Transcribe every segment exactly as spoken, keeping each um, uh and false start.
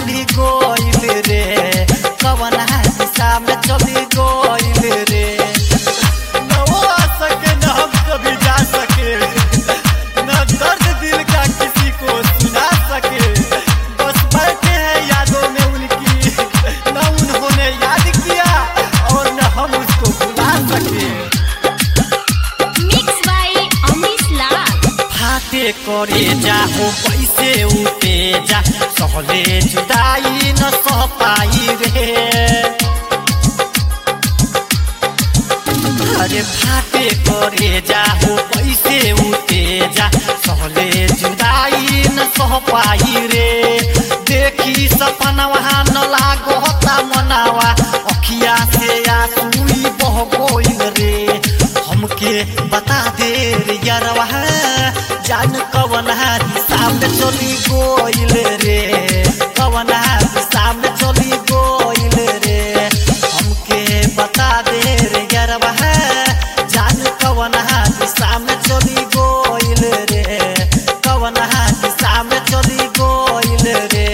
चली गोइल रे कवना दिशा में चली गोइल रे न वो आ सके न हम कभी जा सके न दर्द दिल का किसी को सुना सके बस बैठे हैं यादों में उनकी न उन्होंने याद किया और न हम उसको भुला सके मिक्स बाय अमरीश लाल फाटे करे जाओ पैसे उठे जा सहले जुदाई न सह पाई रे अरे फाटे करे जाओ पैसे उठे जा सहले जुदाई न सह पाई रे देखी सपनवा न लागोता मनावा अखिया से आंसू बह गइल रे हमके बता दे रे यारवा जान कवना दिशा में चली गोइल रे कवना दिशा में चली गोइल रे हमके बता दे रे यारवा जान कवना दिशा में चली गोइल रे कवना दिशा में चली गोइल रे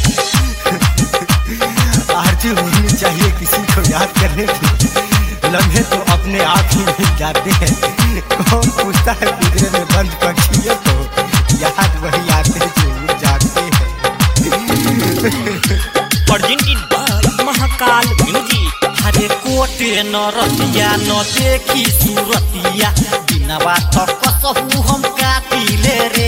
आरज़ू होनी चाहिए किसी को याद करने की लम्हे तो अपने आप ही मिल जाते हैं कौन पूछता है पिंजरे में बंद पक्षियों को याद वही आते जो उड़ जाते हैं प्रेजेंटेड बाय महाकाल म्यूजिक हरे कोटे न रतिया न देखी सूरतिया बिनवा तो कसहु हम काटिले रे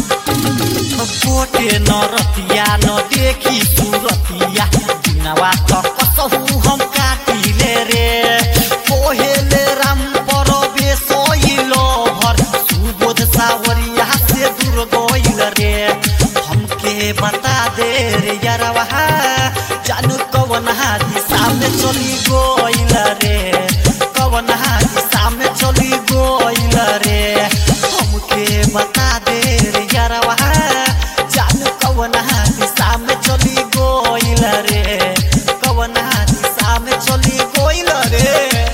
कोटे न रतिया न देखी सूरतिया बिनवा